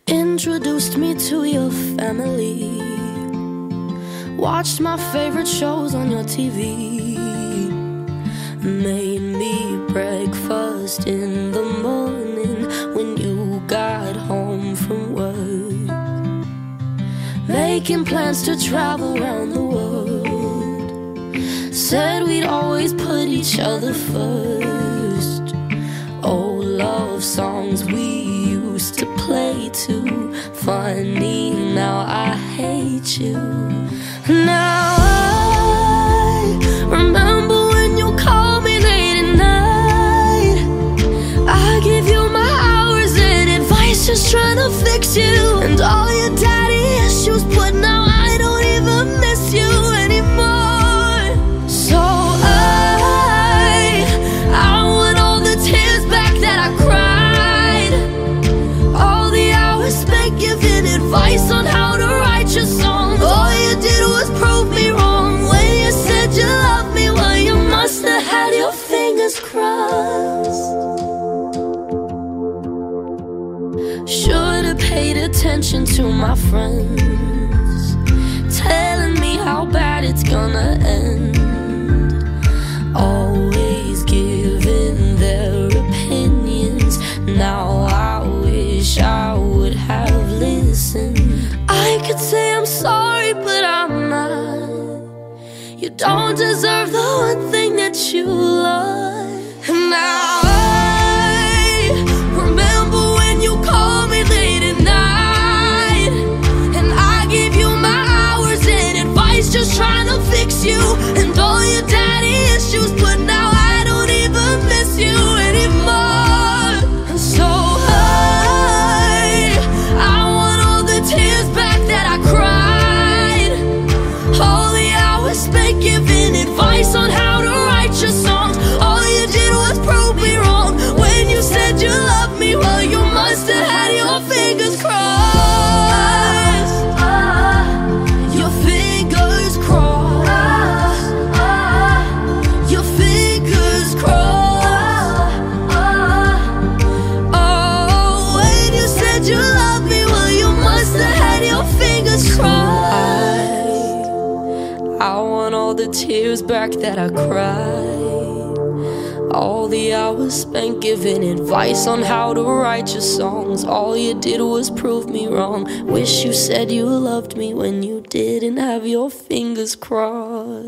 Introduced me to your family, watched my favorite shows on your TV, made me breakfast in the morning when you got home from work, making plans to travel around the world. Said we'd always put each other first. Old love songs we used to play too. Funny, now I hate you. Now I remember when you called me late at night. I give you my hours and advice, just trying to fix you. And all your daddy issues, but now I don't even miss you anymore. So I want all the tears back that I cried, all the hours spent giving advice on how to write your songs. All you did was prove me wrong when you said you loved me. Well, you must have had your fingers crossed. Should've paid attention to my friends, telling me how bad it's gonna end. Always giving their opinions. Now I wish I would have listened. I could say I'm sorry, but I'm not. You don't deserve the one thing that you love. And now I remember when you called me late at night, and I gave you my hours and advice, just trying to fix you. And all your daddy issues, but now I don't even miss you anymore. And so I want all the tears back that I cried, all the hours spent giving advice on how to write your songs. All you did was prove me wrong when you said you loved me. Well, you must have had your fingers crossed. Your fingers crossed. Your fingers crossed. Oh, when you said you loved me, well, you must have had your fingers crossed. I want all the tears back that I cried, all the hours spent giving advice on how to write your songs. All you did was prove me wrong. Wish you said you loved me when you didn't have your fingers crossed.